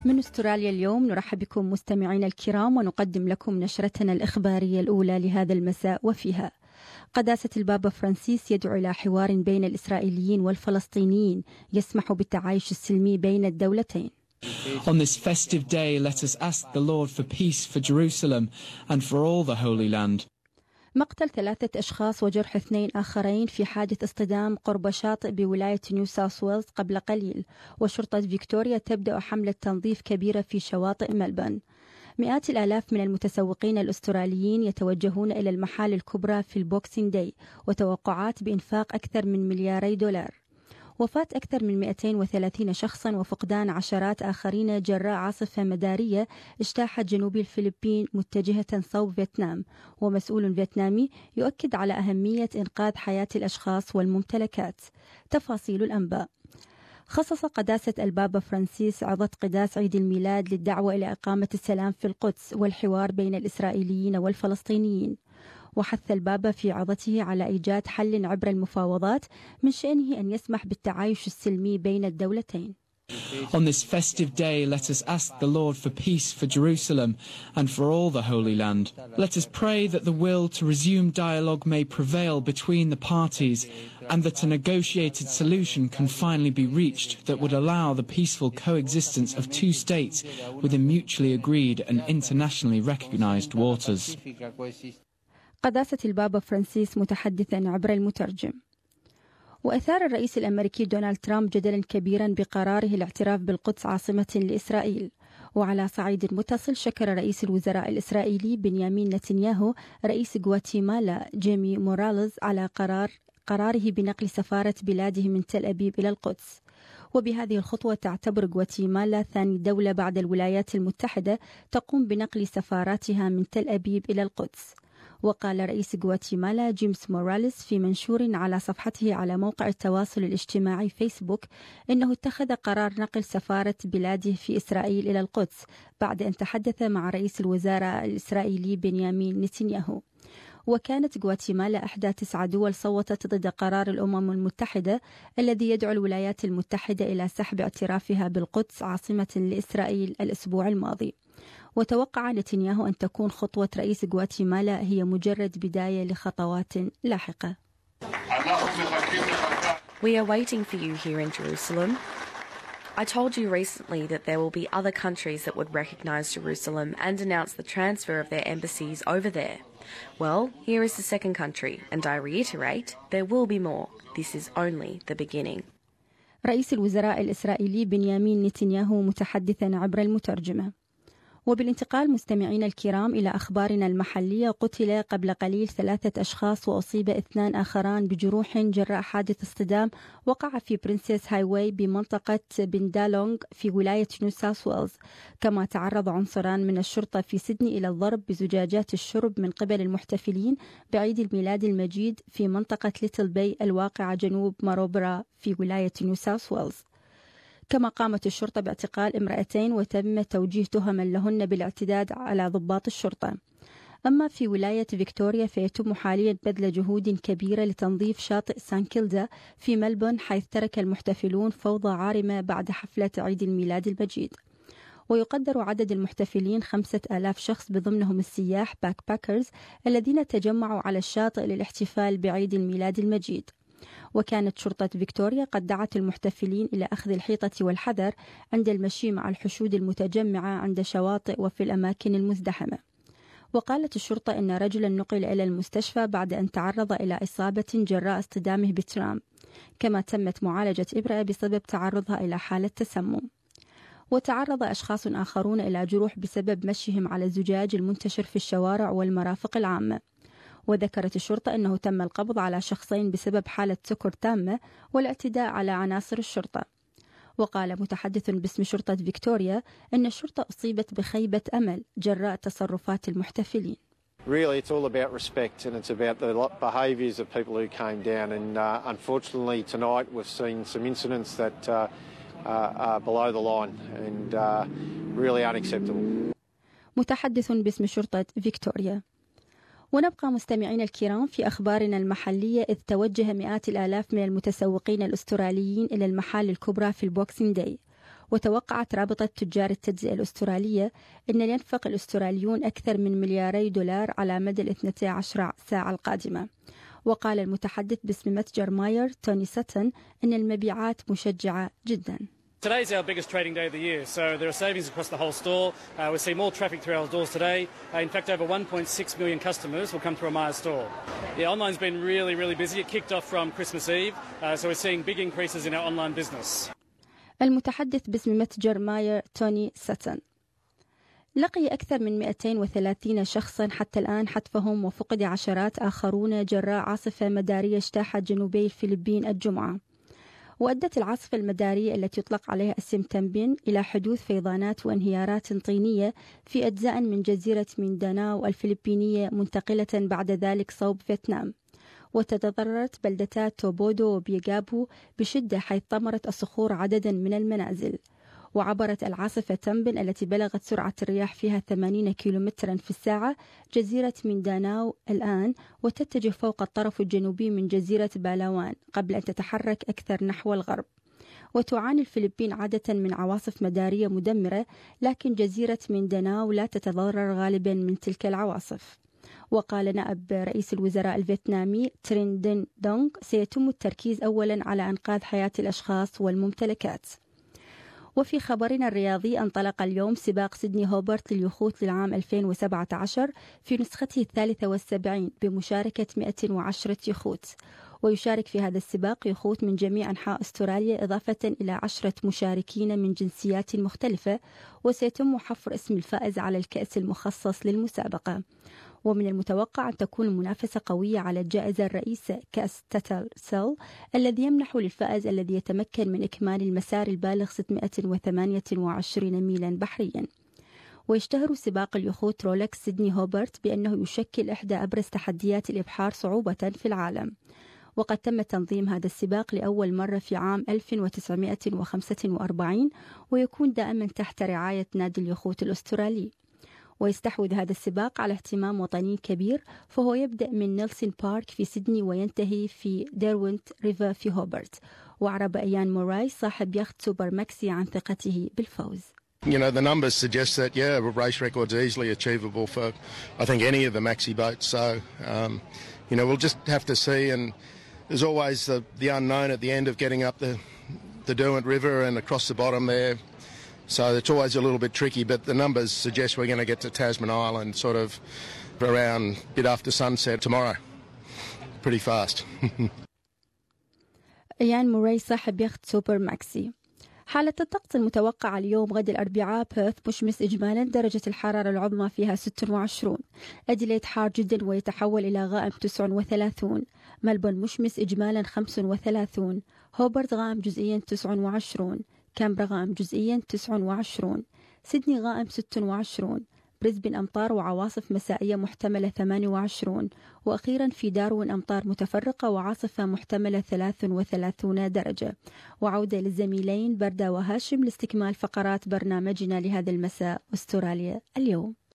من أستراليا اليوم نرحب بكم مستمعينا الكرام ونقدم لكم نشرتنا الإخبارية الأولى لهذا المساء، وفيها قداسة البابا فرانسيس يدعو إلى حوار بين الإسرائيليين والفلسطينيين يسمح بالتعايش السلمي بين الدولتين. On this festive day, let us ask the Lord for peace for Jerusalem and for all the Holy Land. مقتل 3 أشخاص وجرح 2 آخرين في حادث اصطدام قرب شاطئ بولاية نيو ساوث ويلز قبل قليل، وشرطة فيكتوريا تبدأ حملة تنظيف كبيرة في شواطئ ملبن. مئات الآلاف من المتسوقين الأستراليين يتوجهون إلى المحال الكبرى في البوكسينج داي، وتوقعات بإنفاق أكثر من $2 مليار. وفاة أكثر من 230 شخصا وفقدان عشرات آخرين جراء عاصفة مدارية اجتاحت جنوب الفلبين متجهة صوب فيتنام، ومسؤول فيتنامي يؤكد على أهمية إنقاذ حياة الأشخاص والممتلكات. تفاصيل الأنباء. خصص قداسة البابا فرانسيس عظة قداس عيد الميلاد للدعوة إلى إقامة السلام في القدس والحوار بين الإسرائيليين والفلسطينيين، وحث البابا في عظته على إيجاد حل عبر المفاوضات من شأنه أن يسمح بالتعايش السلمي بين الدولتين. On this festive day, let us ask the Lord for peace for Jerusalem and for all the Holy Land. Let us pray that the will to resume dialogue may prevail between the parties and that a negotiated solution can finally be reached that would allow the peaceful coexistence of two states within mutually agreed and internationally recognized waters. قداسة البابا فرانسيس متحدثا عبر المترجم. وأثار الرئيس الأمريكي دونالد ترامب جدلا كبيرا بقراره الاعتراف بالقدس عاصمة لإسرائيل. وعلى صعيد متصل شكر رئيس الوزراء الإسرائيلي بنيامين نتنياهو رئيس غواتيمالا جيمي موراليز على قراره بنقل سفارة بلاده من تل أبيب إلى القدس. وبهذه الخطوة تعتبر غواتيمالا ثاني دولة بعد الولايات المتحدة تقوم بنقل سفاراتها من تل أبيب إلى القدس. وقال رئيس غواتيمالا جيمس موراليس في منشور على صفحته على موقع التواصل الاجتماعي فيسبوك إنه اتخذ قرار نقل سفارة بلاده في إسرائيل إلى القدس بعد أن تحدث مع رئيس الوزراء الإسرائيلي بنيامين نتنياهو. وكانت غواتيمالا إحدى 9 دول صوتت ضد قرار الأمم المتحدة الذي يدعو الولايات المتحدة إلى سحب اعترافها بالقدس عاصمة لإسرائيل الأسبوع الماضي. وتوقع نتنياهو أن تكون خطوة رئيس غواتيمالا هي مجرد بداية لخطوات لاحقة. We are waiting for you here in Jerusalem. I told you recently that there will be other countries that would recognise Jerusalem and announce the transfer of their embassies over there. Well, here is the second country, and I reiterate, there will be more. This is only the beginning. رئيس الوزراء الإسرائيلي بنيامين نتنياهو متحدثا عبر المترجمة. وبالانتقال مستمعين الكرام إلى أخبارنا المحلية، قتل قبل قليل 3 أشخاص وأصيب 2 آخران بجروح جراء حادث اصطدام وقع في برنسيس هايواي بمنطقة بندالونغ في ولاية نيو ساوث ويلز. كما تعرض عنصران من الشرطة في سيدني إلى الضرب بزجاجات الشرب من قبل المحتفلين بعيد الميلاد المجيد في منطقة ليتل باي الواقعة جنوب ماروبرا في ولاية نيو ساوث ويلز. كما قامت الشرطة باعتقال 2 وتم توجيه تهما لهن بالاعتداء على ضباط الشرطة. أما في ولاية فيكتوريا فيتم حاليا بذل جهود كبيرة لتنظيف شاطئ سان كيلدا في ملبون، حيث ترك المحتفلون فوضى عارمة بعد حفلة عيد الميلاد المجيد. ويقدر عدد المحتفلين 5000 شخص بضمنهم السياح باك باكرز الذين تجمعوا على الشاطئ للاحتفال بعيد الميلاد المجيد. وكانت شرطة فيكتوريا قد دعت المحتفلين إلى أخذ الحيطة والحذر عند المشي مع الحشود المتجمعة عند شواطئ وفي الأماكن المزدحمة. وقالت الشرطة إن رجلا نقل إلى المستشفى بعد أن تعرض إلى إصابة جراء اصطدامه بترام، كما تمت معالجة إبرة بسبب تعرضها إلى حالة تسمم. وتعرض أشخاص آخرون إلى جروح بسبب مشيهم على الزجاج المنتشر في الشوارع والمرافق العامة. وذكرت الشرطة أنه تم القبض على شخصين بسبب حالة سكر تامة والاعتداء على عناصر الشرطة. وقال متحدث باسم شرطة فيكتوريا أن الشرطة أصيبت بخيبة أمل جراء تصرفات المحتفلين. Really, it's all about respect, and it's about the behaviours of people who came down. And unfortunately, tonight we've seen some incidents that are below the line and really unacceptable. متحدث باسم شرطة فيكتوريا. ونبقى مستمعين الكرام في أخبارنا المحلية، إذ توجه مئات الآلاف من المتسوقين الأستراليين إلى المحال الكبرى في البوكسينج داي. وتوقعت رابطة تجار التجزئة الأسترالية أن ينفق الأستراليون أكثر من $2 مليار على مدى 12 ساعة القادمة. وقال المتحدث باسم متجر ماير توني ساتن أن المبيعات مشجعة جدا. Today's our biggest trading day of the year, so there are savings across the whole store. We're seeing more traffic through our doors today. In fact, over 1.6 million customers will come through a Myer store. Yeah, online's been really busy. It kicked off from Christmas Eve, so we're seeing big increases in our online business. المتحدث باسم متجر ماير توني ساتن. لقي أكثر من 230 شخصا حتى الآن حتفهم، وفقد عشرات آخرون جراء عاصفة مدارية اجتاحت جنوبي الفلبين الجمعة. وأدت العاصفة المدارية التي يطلق عليها اسم تنبين إلى حدوث فيضانات وانهيارات طينية في أجزاء من جزيرة مينداناو الفلبينية، منتقلة بعد ذلك صوب فيتنام. وتضررت بلدتا توبودو وبيغابو بشدة، حيث طمرت الصخور عددا من المنازل. وعبرت العاصفة تنبن التي بلغت سرعة الرياح فيها 80 كيلومترا في الساعة جزيرة مينداناو الآن، وتتجه فوق الطرف الجنوبي من جزيرة بالاوان قبل أن تتحرك أكثر نحو الغرب. وتعاني الفلبين عادة من عواصف مدارية مدمرة، لكن جزيرة مينداناو لا تتضرر غالبا من تلك العواصف. وقال نائب رئيس الوزراء الفيتنامي ترين دين دونغ سيتم التركيز أولا على إنقاذ حياة الأشخاص والممتلكات. وفي خبرنا الرياضي، انطلق اليوم سباق سيدني هوبرت لليخوت للعام 2017 في نسخته 73 بمشاركة 110 يخوت. ويشارك في هذا السباق يخوت من جميع أنحاء أستراليا، إضافة إلى 10 مشاركين من جنسيات مختلفة. وسيتم حفر اسم الفائز على الكأس المخصص للمسابقة. ومن المتوقع أن تكون المنافسة قوية على الجائزة الرئيسة كأس تاتل سيل، الذي يمنح للفائز الذي يتمكن من إكمال المسار البالغ 628 ميلا بحريا. ويشتهر سباق اليخوت رولكس سيدني هوبرت بأنه يشكل إحدى أبرز تحديات الإبحار صعوبة في العالم. وقد تم تنظيم هذا السباق لأول مرة في عام 1945، ويكون دائما تحت رعاية نادي اليخوت الأسترالي. ويستحوذ هذا السباق على اهتمام وطني كبير، فهو يبدأ من نيلسون بارك في سيدني وينتهي في ديرونت ريفر في هوبرت. وأعرب إيان موراي صاحب يخت سوبر ماكسي عن ثقته بالفوز. You know, the numbers suggest that, yeah, a race record's easily achievable for, I think, any of the maxi boats. So, you know, we'll just have to see. And there's always the unknown at the end of getting up the Derwent River and across the bottom there. So it's always a little bit tricky, but the numbers suggest we're going to get to Tasman Island sort of around a bit after sunset tomorrow. Pretty fast. إيان موراي صاحب يخت سوبر ماكسي. حالة الطقس المتوقعة اليوم غد الأربعاء: بيرث مشمس إجمالا، درجة الحرارة العظمى فيها 26. أديليد حار جدا ويتحول إلى غائم 39. ملبون مشمس إجمالا 35. هوبرت غائم جزئيا 29. كامبرا غائم جزئيا 29. سيدني غائم 26. بريسبن أمطار وعواصف مسائية محتملة 28. وأخيرا في داروين أمطار متفرقة وعاصفة محتملة 33 درجة. وعودة للزميلين بردة وهاشم لاستكمال فقرات برنامجنا لهذا المساء أستراليا اليوم.